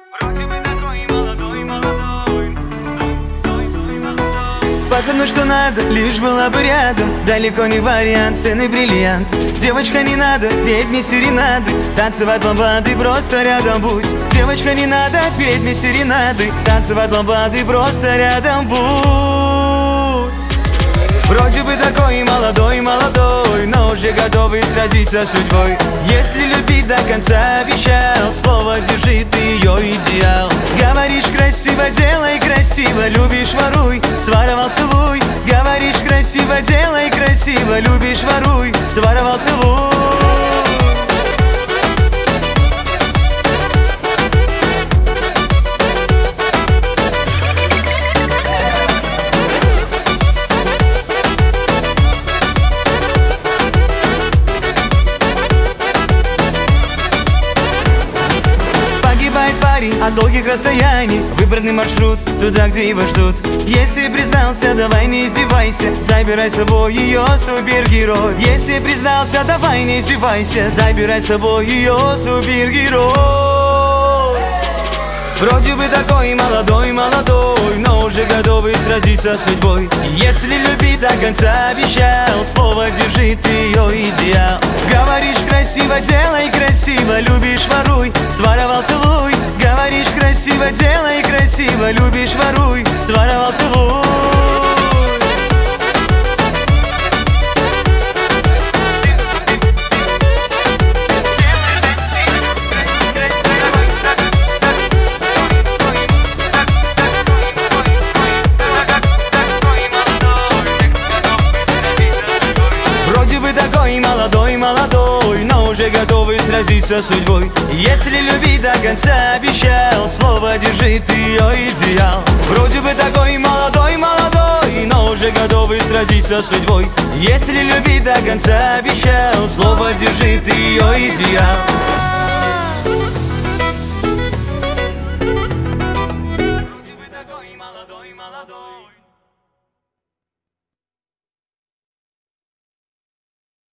Вроде бы такой молодой, молодой. Пацану что надо, лишь была бы рядом. Далеко не вариант, ценный бриллиант. Девочка, не надо петь мне серенады, танцевать ламбады, просто рядом будь. Девочка, не надо петь мне серенады, танцевать ламбады, просто рядом будь. Вроде бы такой молодой, молодой, но уже готовый сразиться с судьбой. Если любить до конца обещал, слово держи, ты ее идеал. Говоришь красиво, делай красиво, любишь воруй, своровал целуй. Говоришь красиво, делай красиво, любишь воруй, своровал целуй. От долгих расстояний выбранный маршрут туда, где его ждут. Если признался, давай не издевайся, забирай с собой ее супергерой. Если признался, давай не издевайся, забирай с собой ее супергерой. Вроде бы такой молодой, молодой, но уже готовый сразиться с судьбой. Если любить до конца обещал, слово держи, ты ее идеал. Говоришь красиво, делай красиво, любишь воруй, своровал целуй. Говоришь красиво, делай красиво, любишь воруй, своровал целуй. Молодой, молодой, но уже готовый сразиться с судьбой. Если любить до конца обещал, слово держи, ты ее идеал. Вроде бы такой молодой, молодой, но уже готовый сразиться с судьбой. Если любить до конца обещал, слово держи, ты ее идеал. Вроде бы такой молодой, молодой.